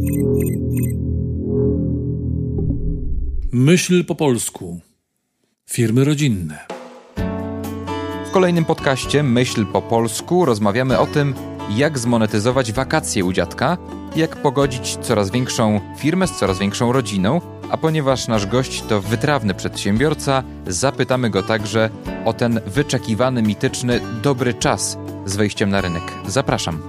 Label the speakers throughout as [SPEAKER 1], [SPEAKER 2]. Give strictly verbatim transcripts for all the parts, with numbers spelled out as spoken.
[SPEAKER 1] Myśl po polsku. Firmy rodzinne.
[SPEAKER 2] W kolejnym podcaście Myśl po polsku rozmawiamy o tym, jak zmonetyzować wakacje u dziadka, jak pogodzić coraz większą firmę z coraz większą rodziną, a ponieważ nasz gość to wytrawny przedsiębiorca, zapytamy go także o ten wyczekiwany, mityczny, dobry czas z wejściem na rynek. Zapraszam.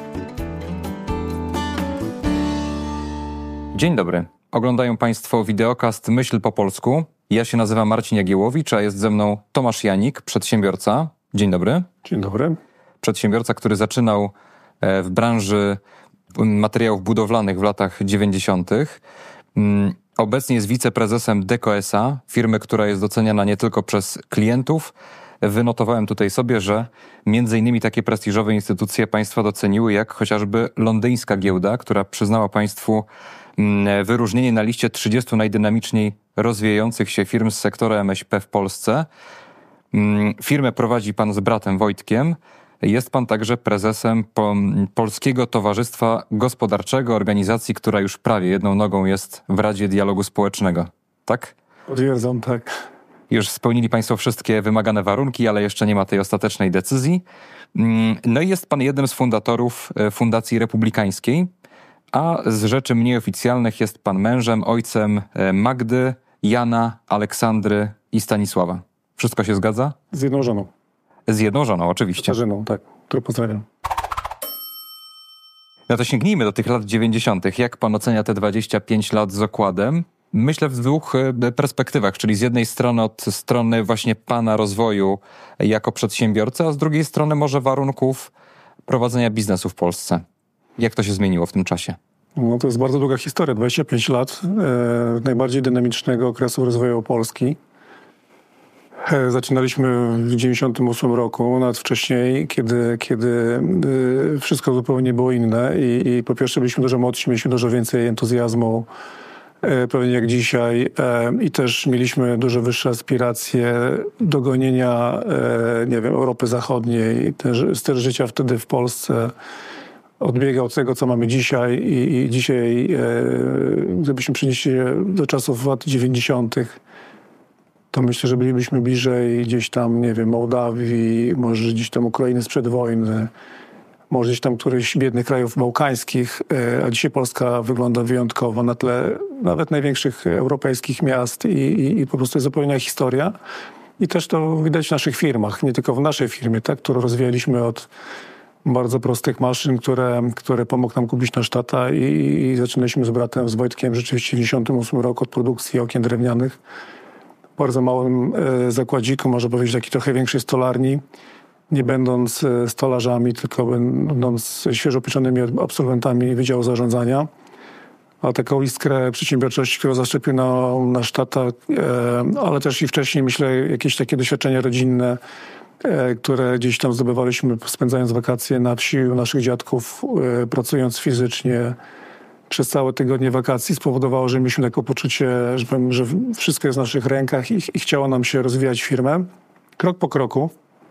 [SPEAKER 2] Dzień dobry. Oglądają Państwo wideokast Myśl po polsku. Ja się nazywam Marcin Jagiełowicz, a jest ze mną Tomasz Janik, przedsiębiorca. Dzień dobry.
[SPEAKER 3] Dzień dobry.
[SPEAKER 2] Przedsiębiorca, który zaczynał w branży materiałów budowlanych w latach dziewięćdziesiątych. Obecnie jest wiceprezesem Deco S A, firmy, która jest doceniana nie tylko przez klientów. Wynotowałem tutaj sobie, że między innymi takie prestiżowe instytucje państwa doceniły, jak chociażby londyńska giełda, która przyznała państwu wyróżnienie na liście trzydziestu najdynamiczniej rozwijających się firm z sektora M S P w Polsce. Firmę prowadzi pan z bratem Wojtkiem. Jest pan także prezesem Polskiego Towarzystwa Gospodarczego, organizacji, która już prawie jedną nogą jest w Radzie Dialogu Społecznego. Tak?
[SPEAKER 3] Potwierdzam, tak.
[SPEAKER 2] Już spełnili państwo wszystkie wymagane warunki, ale jeszcze nie ma tej ostatecznej decyzji. No i jest pan jednym z fundatorów Fundacji Republikańskiej, a z rzeczy mniej oficjalnych jest pan mężem, ojcem Magdy, Jana, Aleksandry i Stanisława. Wszystko się zgadza?
[SPEAKER 3] Z jedną żoną.
[SPEAKER 2] Z jedną żoną, oczywiście.
[SPEAKER 3] Katarzyną, tak, którą pozdrawiam.
[SPEAKER 2] No to sięgnijmy do tych lat dziewięćdziesiątych. Jak pan ocenia te dwadzieścia pięć lat z okładem? Myślę w dwóch perspektywach, czyli z jednej strony od strony właśnie pana rozwoju jako przedsiębiorcy, a z drugiej strony może warunków prowadzenia biznesu w Polsce. Jak to się zmieniło w tym czasie?
[SPEAKER 3] No to jest bardzo długa historia, dwadzieścia pięć lat e, najbardziej dynamicznego okresu rozwoju Polski. E, zaczynaliśmy w dziewięćdziesiątym ósmym roku, nawet wcześniej, kiedy, kiedy e, wszystko zupełnie było inne i, i po pierwsze byliśmy dużo młodsi, mieliśmy dużo więcej entuzjazmu, e, pewnie jak dzisiaj, e, i też mieliśmy dużo wyższe aspiracje do gonienia, e, nie wiem, Europy Zachodniej. Ten styl życia wtedy w Polsce odbiega od tego, co mamy dzisiaj i, i dzisiaj, e, gdybyśmy przenieśli się do czasów lat dziewięćdziesiątych, to myślę, że bylibyśmy bliżej gdzieś tam, nie wiem, Mołdawii, może gdzieś tam Ukrainy sprzed wojny, może gdzieś tam którychś biednych krajów bałkańskich, e, a dzisiaj Polska wygląda wyjątkowo na tle nawet największych europejskich miast i, i, i po prostu jest zupełnie inna historia. I też to widać w naszych firmach, nie tylko w naszej firmie, tak, którą rozwijaliśmy od bardzo prostych maszyn, które, które pomógł nam kupić nasz tata i, i zaczynaliśmy z bratem, z Wojtkiem rzeczywiście w dziewięćdziesiątym ósmym roku od produkcji okien drewnianych. W bardzo małym e, zakładziku, można powiedzieć, takiej trochę większej stolarni, nie będąc e, stolarzami, tylko będąc świeżo pieczonymi absolwentami Wydziału Zarządzania. A taką iskrę przedsiębiorczości, którą zaszczepił na, nasz tata, e, ale też i wcześniej, myślę, jakieś takie doświadczenia rodzinne, które gdzieś tam zdobywaliśmy, spędzając wakacje na wsi u naszych dziadków, pracując fizycznie przez całe tygodnie wakacji, spowodowało, że mieliśmy takie poczucie, że, powiem, że wszystko jest w naszych rękach i, i chciało nam się rozwijać firmę krok po kroku.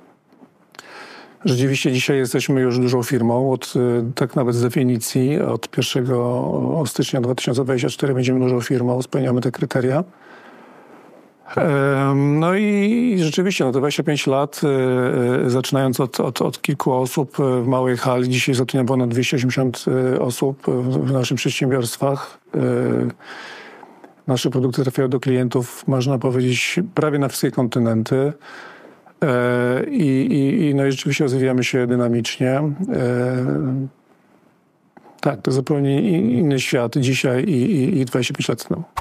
[SPEAKER 3] Rzeczywiście dzisiaj jesteśmy już dużą firmą, od, tak nawet z definicji, od pierwszego stycznia dwa tysiące dwudziestego czwartego będziemy dużą firmą, spełniamy te kryteria. No i rzeczywiście, no to dwadzieścia pięć lat, zaczynając od, od, od kilku osób w małej hali, dzisiaj zatrudniam ponad dwieście osiemdziesiąt osób w naszych przedsiębiorstwach. Nasze produkty trafiają do klientów, można powiedzieć, prawie na wszystkie kontynenty. I, i, i no i rzeczywiście rozwijamy się dynamicznie. Tak, to zupełnie inny świat dzisiaj i, i, i dwadzieścia pięć lat temu.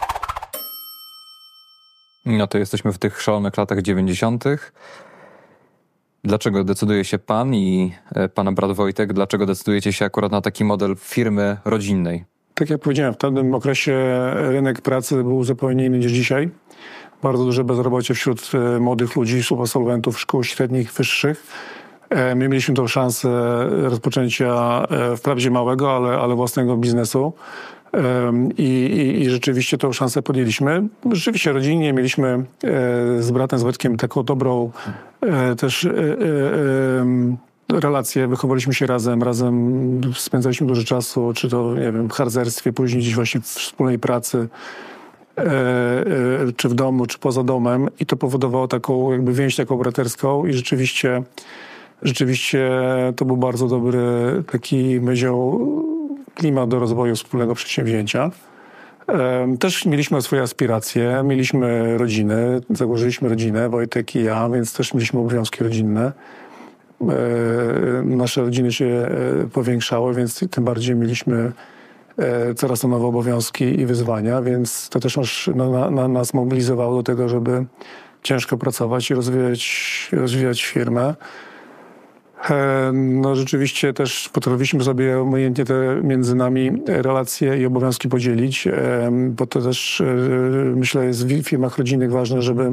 [SPEAKER 2] No to jesteśmy w tych szalonych latach dziewięćdziesiątych. Dlaczego decyduje się pan i pana brat Wojtek, dlaczego decydujecie się akurat na taki model firmy rodzinnej?
[SPEAKER 3] Tak jak powiedziałem, w tamtym okresie rynek pracy był zupełnie inny niż dzisiaj. Bardzo duże bezrobocie wśród młodych ludzi, absolwentów szkół średnich, wyższych. My mieliśmy tą szansę rozpoczęcia wprawdzie małego, ale, ale własnego biznesu. I, i, I rzeczywiście tą szansę podjęliśmy. Rzeczywiście rodzinnie mieliśmy z bratem, z Wojtkiem taką dobrą też relacje, wychowaliśmy się razem, razem spędzaliśmy dużo czasu, czy to, nie wiem, w harcerstwie, później gdzieś właśnie w wspólnej pracy, e, e, czy w domu, czy poza domem i to powodowało taką jakby więź taką braterską i rzeczywiście rzeczywiście to był bardzo dobry taki, powiedział, klimat do rozwoju wspólnego przedsięwzięcia. E, też mieliśmy swoje aspiracje, mieliśmy rodziny, założyliśmy rodzinę, Wojtek i ja, więc też mieliśmy obowiązki rodzinne. Nasze rodziny się powiększały, więc tym bardziej mieliśmy coraz to nowe obowiązki i wyzwania, więc to też nas, na, na nas mobilizowało do tego, żeby ciężko pracować i rozwijać, rozwijać firmę. No rzeczywiście też potrafiliśmy sobie umiejętnie te między nami relacje i obowiązki podzielić, bo to też myślę jest w firmach rodzinnych ważne, żeby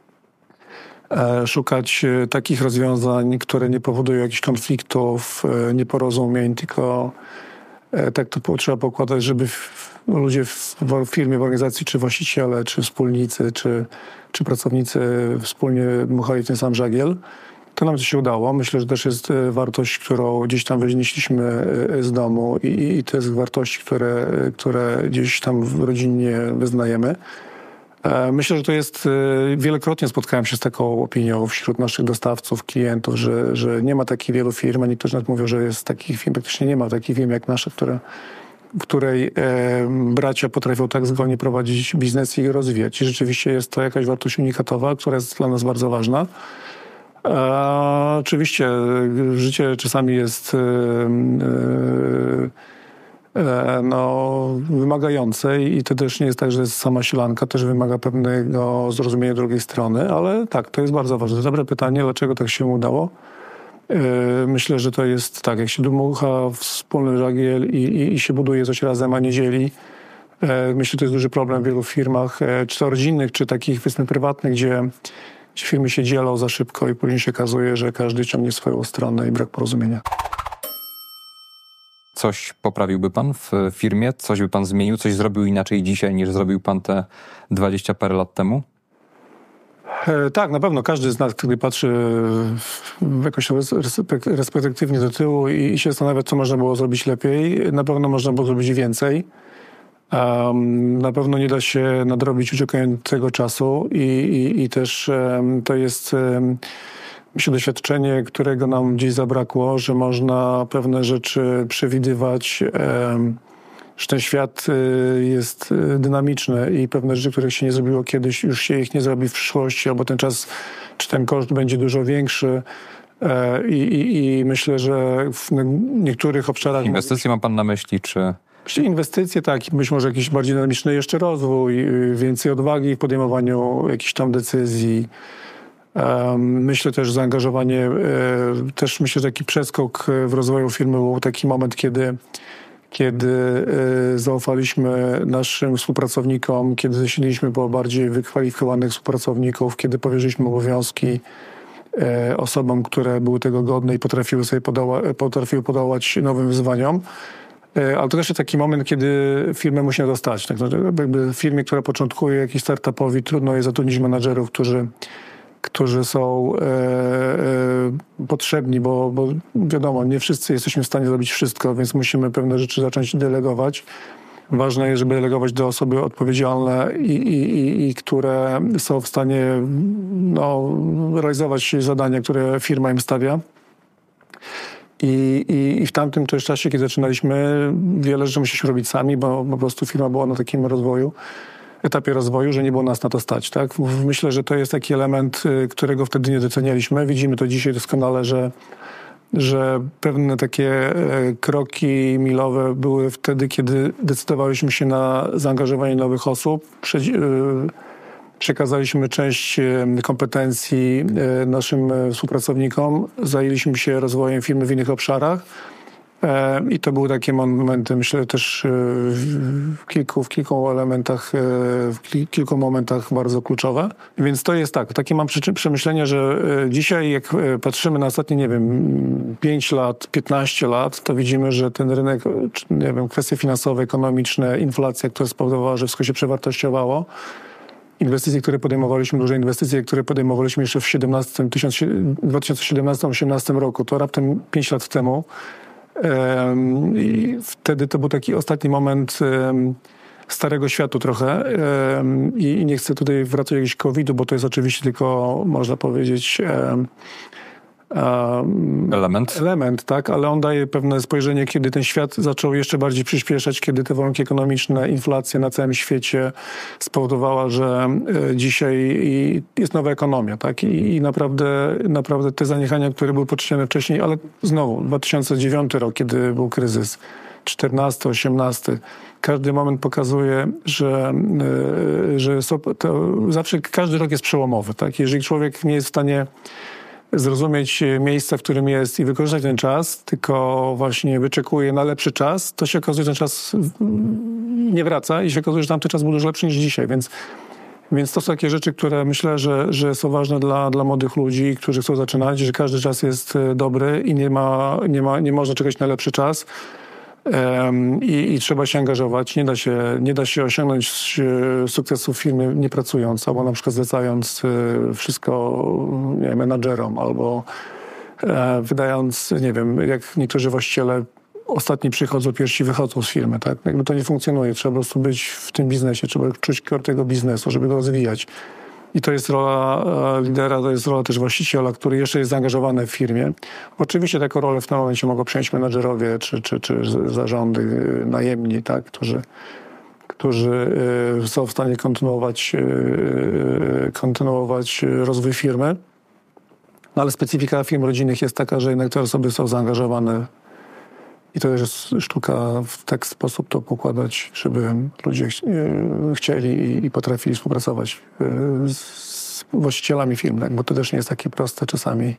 [SPEAKER 3] szukać takich rozwiązań, które nie powodują jakichś konfliktów, nieporozumień, tylko tak to trzeba pokładać, żeby ludzie w firmie, w organizacji, czy właściciele, czy wspólnicy, czy, czy pracownicy wspólnie dmuchali ten sam żagiel. To nam to się udało. Myślę, że też jest wartość, którą gdzieś tam wynieśliśmy z domu i, i to jest wartości, które, które gdzieś tam rodzinnie wyznajemy. Myślę, że to jest, wielokrotnie spotkałem się z taką opinią wśród naszych dostawców, klientów, że, że nie ma takich wielu firm, a niektórzy nawet mówią, że jest takich firm, praktycznie nie ma takich firm jak nasza, które, w której e, bracia potrafią tak zgodnie prowadzić biznes i rozwijać. I rzeczywiście jest to jakaś wartość unikatowa, która jest dla nas bardzo ważna. A, oczywiście życie czasami jest e, e, no, wymagające i to też nie jest tak, że jest sama sielanka, też wymaga pewnego zrozumienia drugiej strony, ale tak, to jest bardzo ważne. Dobre pytanie, dlaczego tak się udało? E, myślę, że to jest tak, jak się dmucha wspólny żagiel i, i, i się buduje coś razem, a nie dzieli. E, myślę, że to jest duży problem w wielu firmach, e, czy to rodzinnych, czy takich, powiedzmy, prywatnych, gdzie firmy się dzielą za szybko i później się okazuje, że każdy ciągnie swoją stronę i brak porozumienia.
[SPEAKER 2] Coś poprawiłby pan w firmie? Coś by pan zmienił? Coś zrobił inaczej dzisiaj, niż zrobił pan te dwadzieścia parę lat temu?
[SPEAKER 3] E, tak, na pewno. Każdy z nas, który patrzy jakoś respektywnie do tyłu i, i się zastanawia, co można było zrobić lepiej, na pewno można było zrobić więcej. Um, na pewno nie da się nadrobić uciekającego czasu i, i, i też um, to jest um, myślę doświadczenie, którego nam gdzieś zabrakło, że można pewne rzeczy przewidywać, um, że ten świat y, jest dynamiczny i pewne rzeczy, których się nie zrobiło kiedyś, już się ich nie zrobi w przyszłości, albo ten czas, czy ten koszt będzie dużo większy. I, i, i myślę, że w niektórych obszarach...
[SPEAKER 2] Inwestycje ma pan na myśli, czy...
[SPEAKER 3] Inwestycje, tak, być może jakiś bardziej dynamiczny jeszcze rozwój, więcej odwagi w podejmowaniu jakichś tam decyzji. Myślę też zaangażowanie, też myślę, że taki przeskok w rozwoju firmy był taki moment, kiedy, kiedy zaufaliśmy naszym współpracownikom, kiedy siedliśmy po bardziej wykwalifikowanych współpracowników, kiedy powierzyliśmy obowiązki osobom, które były tego godne i potrafiły sobie podoła- potrafiły podołać nowym wyzwaniom. Ale to też jest taki moment, kiedy firmę musi na to stać. Tak? Jakby w firmie, która początkuje, jakiś startupowi, trudno jest zatrudnić menadżerów, którzy, którzy są e, e, potrzebni, bo, bo wiadomo, nie wszyscy jesteśmy w stanie zrobić wszystko, więc musimy pewne rzeczy zacząć delegować. Ważne jest, żeby delegować do osoby odpowiedzialne i, i, i, i które są w stanie no, realizować zadania, które firma im stawia. I, i, I w tamtym też czasie, kiedy zaczynaliśmy, wiele rzeczy musieliśmy robić sami, bo po prostu firma była na takim rozwoju, etapie rozwoju, że nie było nas na to stać. Tak? Myślę, że to jest taki element, którego wtedy nie docenialiśmy. Widzimy to dzisiaj doskonale, że, że pewne takie kroki milowe były wtedy, kiedy decydowaliśmy się na zaangażowanie nowych osób. Przekazaliśmy część kompetencji naszym współpracownikom, zajęliśmy się rozwojem firmy w innych obszarach i to były takie momenty, myślę, też w kilku, w kilku elementach, w kilku momentach bardzo kluczowe. Więc to jest tak, takie mam przemyślenie, że dzisiaj jak patrzymy na ostatnie, nie wiem, pięć lat, piętnaście lat, to widzimy, że ten rynek, nie wiem, kwestie finansowe, ekonomiczne, inflacja, która spowodowała, że wszystko się przewartościowało, inwestycje, które podejmowaliśmy, duże inwestycje, które podejmowaliśmy jeszcze w dwa tysiące siedemnastym do dwa tysiące osiemnastego roku, to raptem pięć lat temu. I wtedy to był taki ostatni moment starego światu trochę i nie chcę tutaj wracać do jakiegoś kowida, bo to jest oczywiście tylko, można powiedzieć,
[SPEAKER 2] element.
[SPEAKER 3] element, tak, ale on daje pewne spojrzenie, kiedy ten świat zaczął jeszcze bardziej przyspieszać, kiedy te warunki ekonomiczne, inflacja na całym świecie spowodowała, że dzisiaj jest nowa ekonomia, tak, i, i naprawdę, naprawdę te zaniechania, które były poczynione wcześniej, ale znowu dwa tysiące dziewiąty rok, kiedy był kryzys, czternasty, osiemnasty, każdy moment pokazuje, że, że są, to zawsze każdy rok jest przełomowy, tak, jeżeli człowiek nie jest w stanie zrozumieć miejsce, w którym jest i wykorzystać ten czas, tylko właśnie wyczekuje na lepszy czas, to się okazuje, że ten czas nie wraca i się okazuje, że tamten czas był dużo lepszy niż dzisiaj, więc, więc to są takie rzeczy, które myślę, że, że są ważne dla, dla młodych ludzi, którzy chcą zaczynać, że każdy czas jest dobry i nie ma, nie ma, nie można czekać na lepszy czas. I, i trzeba się angażować. Nie da się, nie da się osiągnąć sukcesu w firmie nie pracując, albo na przykład zlecając wszystko, nie wiem, menadżerom, albo wydając, nie wiem, jak niektórzy właściciele ostatni przychodzą, pierwsi wychodzą z firmy, tak? Jakby to nie funkcjonuje. Trzeba po prostu być w tym biznesie, trzeba czuć kor tego biznesu, żeby go rozwijać. I to jest rola lidera, to jest rola też właściciela, który jeszcze jest zaangażowany w firmie. Oczywiście taką rolę w tym momencie mogą przejąć menadżerowie czy, czy, czy zarządy, najemni, tak, którzy, którzy są w stanie kontynuować, kontynuować rozwój firmy. No ale specyfika firm rodzinnych jest taka, że jednak te osoby są zaangażowane i to jest sztuka w taki sposób to pokładać, żeby ludzie chcieli i potrafili współpracować z właścicielami firm, bo to też nie jest takie proste czasami.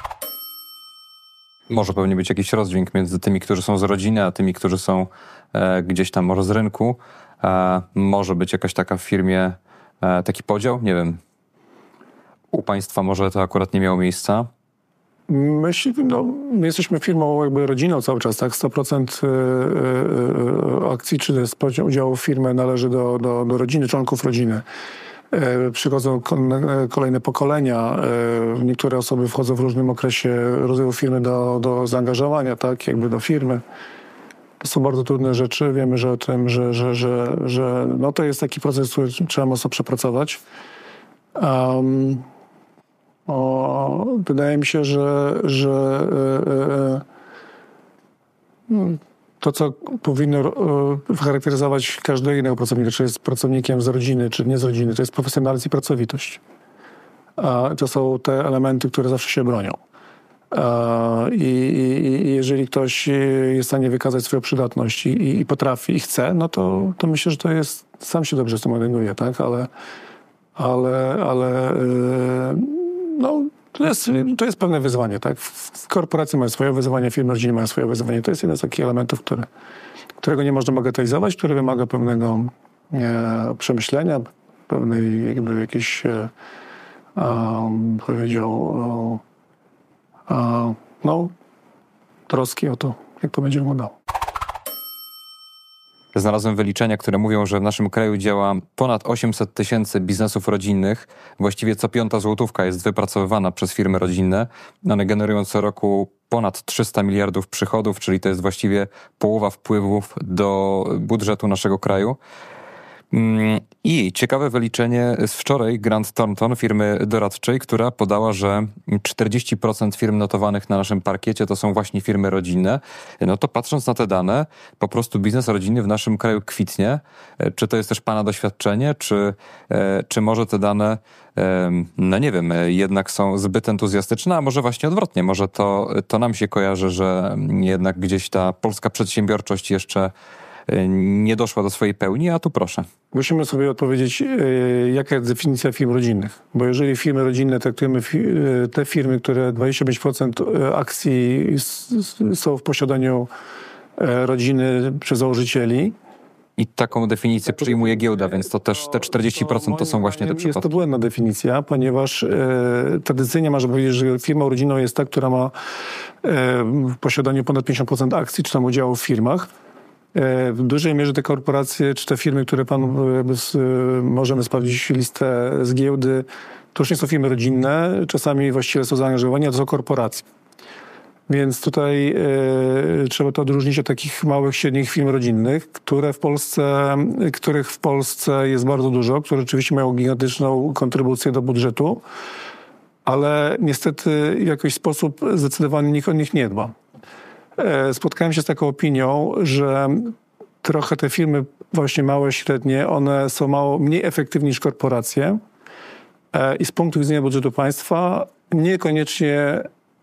[SPEAKER 2] Może pewnie być jakiś rozdźwięk między tymi, którzy są z rodziny, a tymi, którzy są e, gdzieś tam może z rynku. E, może być jakaś taka w firmie e, taki podział, nie wiem. U państwa może to akurat nie miało miejsca.
[SPEAKER 3] My, no, my jesteśmy firmą jakby rodziną cały czas, tak? sto procent akcji czy udziału w firmie należy do, do, do rodziny, członków rodziny. Przychodzą kolejne pokolenia. Niektóre osoby wchodzą w różnym okresie rozwoju firmy do, do zaangażowania, tak? Jakby do firmy. To są bardzo trudne rzeczy. Wiemy, że o tym, że, że, że, że no to jest taki proces, który trzeba mocno przepracować. Um, O, wydaje mi się, że, że e, e, to, co powinno e, charakteryzować każdego innego pracownika, czy jest pracownikiem z rodziny, czy nie z rodziny, to jest profesjonalizm i pracowitość. A to są te elementy, które zawsze się bronią. A, i, i, I jeżeli ktoś jest w stanie wykazać swoją przydatność i, i potrafi, i chce, no to, to myślę, że to jest, sam się dobrze z tym orientuje, tak? Ale, ale, ale e, no, to jest, to jest pewne wyzwanie, tak? W korporacji mają swoje wyzwania, firmy rodzinne mają swoje wyzwanie. To jest jeden z takich elementów, który, którego nie można bagatelizować, który wymaga pewnego e, przemyślenia, pewnej jakby jakiejś, e, um, powiedział, e, no, troski o to, jak to będzie wyglądało.
[SPEAKER 2] Znalazłem wyliczenia, które mówią, że w naszym kraju działa ponad osiemset tysięcy biznesów rodzinnych. Właściwie co piąta złotówka jest wypracowywana przez firmy rodzinne. One generują co roku ponad trzysta miliardów przychodów, czyli to jest właściwie połowa wpływów do budżetu naszego kraju. I ciekawe wyliczenie z wczoraj Grant Thornton, firmy doradczej, która podała, że czterdzieści procent firm notowanych na naszym parkiecie to są właśnie firmy rodzinne. No to patrząc na te dane, po prostu biznes rodzinny w naszym kraju kwitnie. Czy to jest też pana doświadczenie, czy, czy może te dane, no nie wiem, jednak są zbyt entuzjastyczne, a może właśnie odwrotnie, może to, to nam się kojarzy, że jednak gdzieś ta polska przedsiębiorczość jeszcze nie doszła do swojej pełni, a tu proszę.
[SPEAKER 3] Musimy sobie odpowiedzieć, jaka jest definicja firm rodzinnych. Bo jeżeli firmy rodzinne traktujemy te firmy, które dwadzieścia pięć procent akcji są w posiadaniu rodziny przez założycieli.
[SPEAKER 2] I taką definicję przyjmuje giełda, więc to też te czterdzieści procent to są właśnie te przypadki.
[SPEAKER 3] Jest to błędna definicja, ponieważ e, tradycyjnie można powiedzieć, że firmą rodzinną jest ta, która ma e, w posiadaniu ponad pięćdziesiąt procent akcji, czy tam udziału w firmach. W dużej mierze te korporacje, czy te firmy, które pan jakby z, możemy sprawdzić listę z giełdy, to już nie są firmy rodzinne, czasami właściwie są zaangażowane, a to są korporacje. Więc tutaj y, trzeba to odróżnić od takich małych, średnich firm rodzinnych, które w Polsce, których w Polsce jest bardzo dużo, które rzeczywiście mają gigantyczną kontrybucję do budżetu, ale niestety w jakiś sposób zdecydowany nikt o nich nie dba. Y, spotkałem się z taką opinią, że trochę te firmy właśnie małe, średnie, one są mało, mniej efektywne niż korporacje y, i z punktu widzenia budżetu państwa niekoniecznie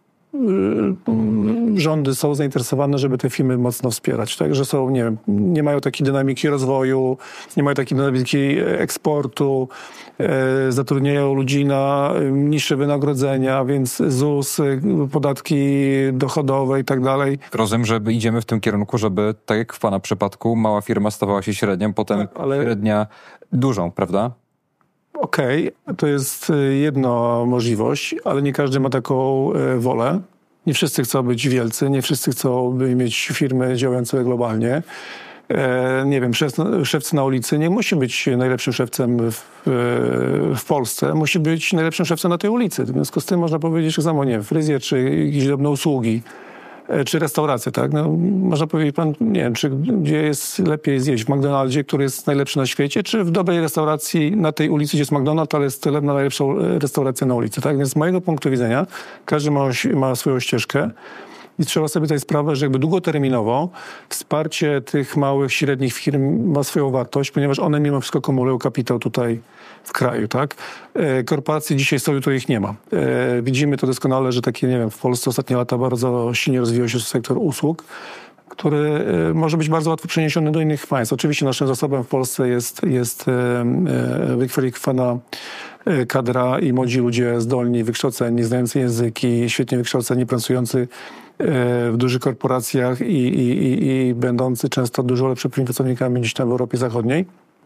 [SPEAKER 3] rządy są zainteresowane, żeby te firmy mocno wspierać. Tak? Że są, nie wiem, nie mają takiej dynamiki rozwoju, nie mają takiej dynamiki eksportu, e, zatrudniają ludzi na niższe wynagrodzenia, więc ZUS, podatki dochodowe i tak dalej.
[SPEAKER 2] Rozumiem, że idziemy w tym kierunku, żeby, tak jak w pana przypadku, mała firma stawała się średnią, potem tak, ale... średnia dużą, prawda?
[SPEAKER 3] Okej, okay, to jest jedna możliwość, ale nie każdy ma taką wolę. Nie wszyscy chcą być wielcy, nie wszyscy chcą mieć firmy działające globalnie. Nie wiem, szef, szewc na ulicy nie musi być najlepszym szewcem w, w Polsce, musi być najlepszym szewcem na tej ulicy. W związku z tym można powiedzieć, że samo, nie wiem, fryzjer, czy jakieś drobne usługi, czy restauracje, tak? No, można powiedzieć, pan, nie wiem, czy gdzie jest lepiej zjeść, w McDonaldzie, który jest najlepszy na świecie, czy w dobrej restauracji na tej ulicy, gdzie jest McDonald's, ale jest tyle na najlepszą restaurację na ulicy, tak? Więc z mojego punktu widzenia każdy ma, ma swoją ścieżkę i trzeba sobie zdać sprawę, że jakby długoterminowo wsparcie tych małych, średnich firm ma swoją wartość, ponieważ one mimo wszystko kumulują kapitał tutaj w kraju, tak? Korporacje dzisiaj są, jutro ich nie ma. Widzimy to doskonale, że takie, nie wiem, w Polsce ostatnie lata bardzo silnie rozwijał się sektor usług, który może być bardzo łatwo przeniesiony do innych państw. Oczywiście naszym zasobem w Polsce jest, jest wykwalifikowana kadra i młodzi ludzie zdolni, wykształceni, znający języki, świetnie wykształceni, pracujący w dużych korporacjach i, i, i, i będący często dużo lepszymi pracownikami niż tam w Europie Zachodniej.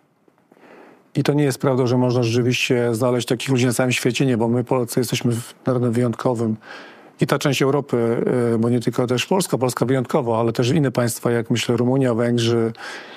[SPEAKER 3] I to nie jest prawda, że można rzeczywiście znaleźć takich ludzi na całym świecie, nie, bo my Polacy jesteśmy narodem wyjątkowym. I ta część Europy, bo nie tylko też Polska, Polska wyjątkowo, ale też inne państwa, jak myślę Rumunia, Węgrzy,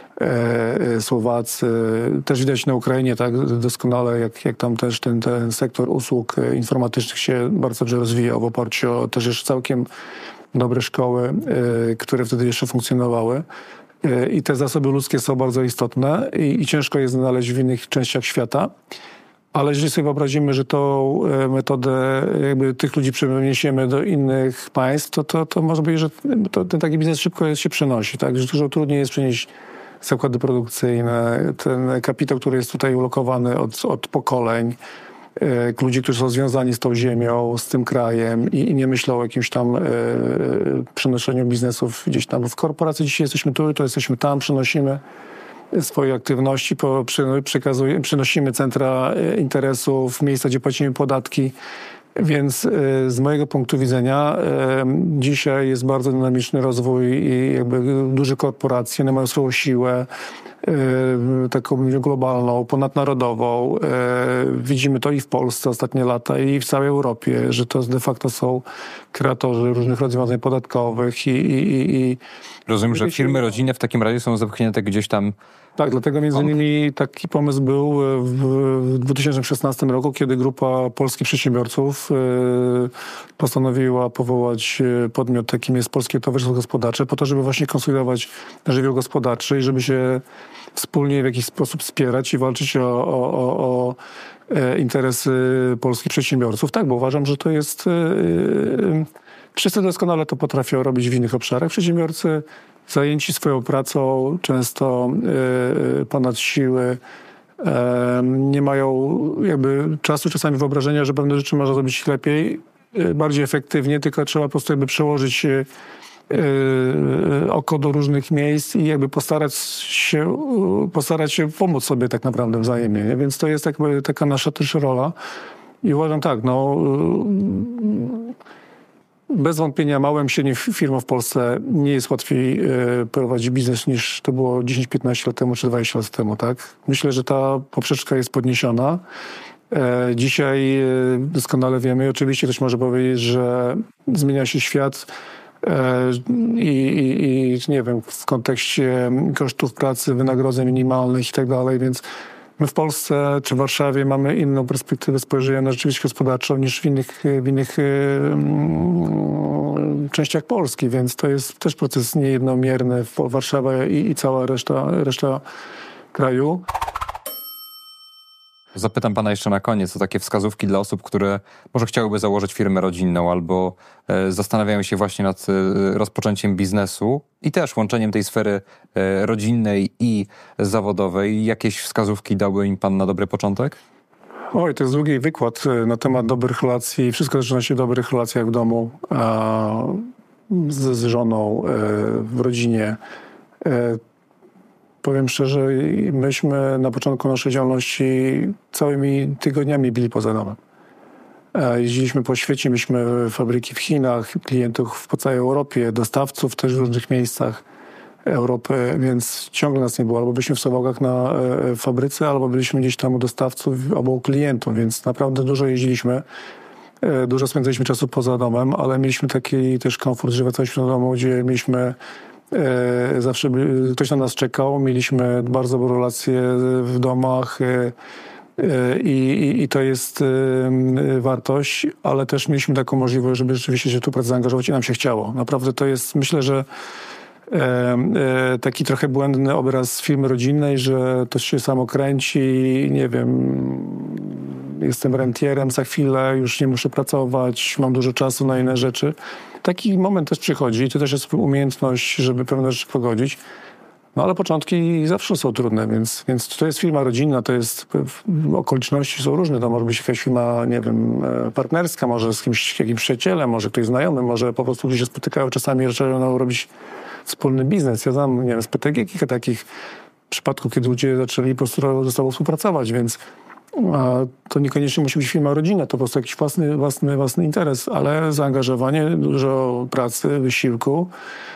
[SPEAKER 3] Słowacy, też widać na Ukrainie tak doskonale, jak, jak tam też ten, ten sektor usług informatycznych się bardzo dobrze rozwijał w oparciu o też już całkiem dobre szkoły, które wtedy jeszcze funkcjonowały. I te zasoby ludzkie są bardzo istotne i, i ciężko je znaleźć w innych częściach świata. Ale jeżeli sobie wyobrazimy, że tą metodę jakby tych ludzi przeniesiemy do innych państw, to, to, to może być, że to, ten taki biznes szybko się przenosi. Tak? Że dużo trudniej jest przenieść zakłady produkcyjne, ten kapitał, który jest tutaj ulokowany od, od pokoleń, ludzi, którzy są związani z tą ziemią, z tym krajem i, i nie myślą o jakimś tam e, przenoszeniu biznesów gdzieś tam. W korporacji dzisiaj jesteśmy tu, to jesteśmy tam, przenosimy swoje aktywności, po, przekazujemy, przenosimy centra interesów, miejsca, gdzie płacimy podatki. Więc y, z mojego punktu widzenia y, dzisiaj jest bardzo dynamiczny rozwój i jakby duże korporacje, one mają swoją siłę y, taką globalną, ponadnarodową. Y, widzimy to i w Polsce ostatnie lata i w całej Europie, że to de facto są kreatorzy różnych rozwiązań podatkowych i... i, i
[SPEAKER 2] Rozumiem, że firmy rodzinne w takim razie są zepchnięte gdzieś tam.
[SPEAKER 3] Tak, dlatego między innymi taki pomysł był w dwa tysiące szesnastym roku, kiedy grupa polskich przedsiębiorców postanowiła powołać podmiot, jakim jest Polskie Towarzystwo Gospodarcze, po to, żeby właśnie konsolidować żywioł gospodarczy i żeby się wspólnie w jakiś sposób wspierać i walczyć o, o, o, o interesy polskich przedsiębiorców. Tak, bo uważam, że to jest... Wszyscy doskonale to potrafią robić w innych obszarach. Przedsiębiorcy zajęci swoją pracą, często y, ponad siły, y, nie mają jakby czasu, czasami wyobrażenia, że pewne rzeczy można zrobić lepiej, y, bardziej efektywnie, tylko trzeba po prostu jakby przełożyć y, y, oko do różnych miejsc i jakby postarać się, y, postarać się pomóc sobie tak naprawdę wzajemnie. Nie? Więc to jest jakby taka nasza też rola. I uważam tak, no... Y, Bez wątpienia małym, średnim firmom w Polsce nie jest łatwiej prowadzić biznes niż to było dziesięć piętnaście lat temu czy dwadzieścia lat temu, tak? Myślę, że ta poprzeczka jest podniesiona. Dzisiaj doskonale wiemy i oczywiście ktoś może powiedzieć, że zmienia się świat, I, i, i nie wiem, w kontekście kosztów pracy, wynagrodzeń minimalnych i tak dalej, więc my w Polsce czy w Warszawie mamy inną perspektywę spojrzenia na rzeczywistość gospodarczą niż w innych, w innych um, częściach Polski, więc to jest też proces niejednomierny. Warszawa i, i cała reszta, reszta kraju.
[SPEAKER 2] Zapytam pana jeszcze na koniec o takie wskazówki dla osób, które może chciałyby założyć firmę rodzinną albo e, zastanawiają się właśnie nad e, rozpoczęciem biznesu i też łączeniem tej sfery e, rodzinnej i zawodowej. Jakieś wskazówki dałby im pan na dobry początek?
[SPEAKER 3] Oj, to jest długi wykład na temat dobrych relacji. Wszystko zaczyna się w dobrych relacjach w domu, a, z, z żoną, e, w rodzinie. E, Powiem szczerze, myśmy na początku naszej działalności całymi tygodniami byli poza domem. Jeździliśmy po świecie, mieliśmy fabryki w Chinach, klientów po całej Europie, dostawców też w różnych miejscach Europy, więc ciągle nas nie było. Albo byliśmy w Suwałkach na fabryce, albo byliśmy gdzieś tam u dostawców, albo u klientów, więc naprawdę dużo jeździliśmy. Dużo spędzaliśmy czasu poza domem, ale mieliśmy taki też komfort, że wracaliśmy do domu, gdzie mieliśmy zawsze ktoś na nas czekał, mieliśmy bardzo dobrą relację w domach i, i, i to jest wartość, ale też mieliśmy taką możliwość, żeby rzeczywiście się tu zaangażować i nam się chciało. Naprawdę to jest, myślę, że taki trochę błędny obraz firmy rodzinnej, że to się samo kręci, nie wiem, jestem rentierem za chwilę, już nie muszę pracować, mam dużo czasu na inne rzeczy. Taki moment też przychodzi i to też jest umiejętność, żeby pewne rzeczy pogodzić. No ale początki zawsze są trudne, więc, więc to jest firma rodzinna, to jest, okoliczności są różne. To może być jakaś firma, nie wiem, partnerska, może z kimś, jakimś przyjacielem, może ktoś znajomy, może po prostu ludzie się spotykają czasami, zaczynają robić wspólny biznes. Ja znam, nie wiem, z P T G kilka takich przypadków, kiedy ludzie zaczęli po prostu ze sobą współpracować, więc a to niekoniecznie musi być firma rodzinna, to po prostu jakiś własny, własny, własny interes, ale zaangażowanie, dużo pracy, wysiłku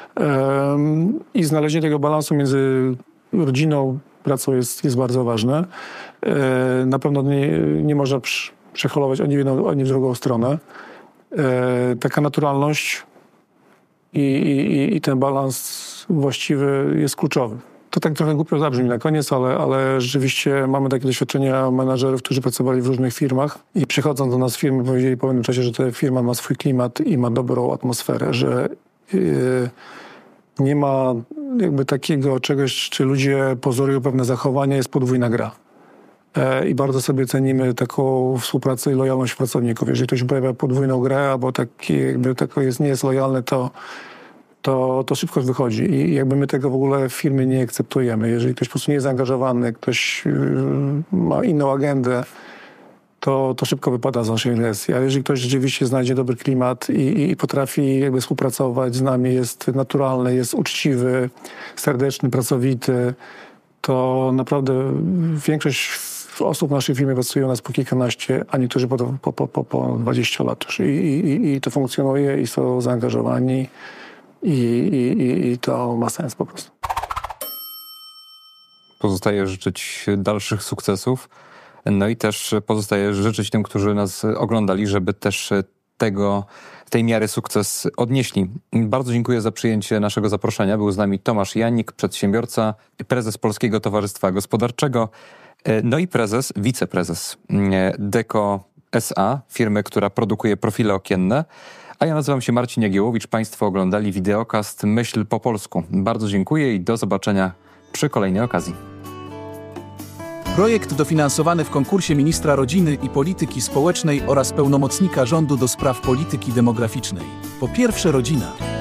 [SPEAKER 3] um, i znalezienie tego balansu między rodziną, pracą jest, jest bardzo ważne. E, na pewno nie, nie można przeholować ani w jedną, ani w drugą stronę. E, taka naturalność i, i, i ten balans właściwy jest kluczowy. To tak trochę głupio zabrzmi na koniec, ale, ale rzeczywiście mamy takie doświadczenia menadżerów, którzy pracowali w różnych firmach i przychodząc do nas firmy powiedzieli po pewnym czasie, że ta firma ma swój klimat i ma dobrą atmosferę, że yy, nie ma jakby takiego czegoś, czy ludzie pozorują pewne zachowania, jest podwójna gra. Yy, I bardzo sobie cenimy taką współpracę i lojalność pracowników. Jeżeli ktoś pojawia podwójną grę albo taki, jakby tako jest, nie jest lojalny, to To, to szybko wychodzi i jakby my tego w ogóle w firmie nie akceptujemy. Jeżeli ktoś po prostu nie jest zaangażowany, ktoś yy, ma inną agendę, to, to szybko wypada z naszej agresji. A jeżeli ktoś rzeczywiście znajdzie dobry klimat i, i potrafi jakby współpracować z nami, jest naturalny, jest uczciwy, serdeczny, pracowity, to naprawdę większość osób w naszej firmie pracuje u nas po kilkanaście, a niektórzy po, po, po, po, po dwadzieścia lat już. I, i, i to funkcjonuje i są zaangażowani. I, i, I to ma sens po prostu.
[SPEAKER 2] Pozostaje życzyć dalszych sukcesów. No i też pozostaje życzyć tym, którzy nas oglądali, żeby też tego, tej miary sukces odnieśli. Bardzo dziękuję za przyjęcie naszego zaproszenia. Był z nami Tomasz Janik, przedsiębiorca, prezes Polskiego Towarzystwa Gospodarczego, no i prezes, wiceprezes Deco S A, firmy, która produkuje profile okienne. A ja nazywam się Marcin Jagiełowicz. Państwo oglądali wideokast Myśl po polsku. Bardzo dziękuję i do zobaczenia przy kolejnej okazji.
[SPEAKER 4] Projekt dofinansowany w konkursie Ministra Rodziny i Polityki Społecznej oraz pełnomocnika rządu do spraw polityki demograficznej. Po pierwsze rodzina.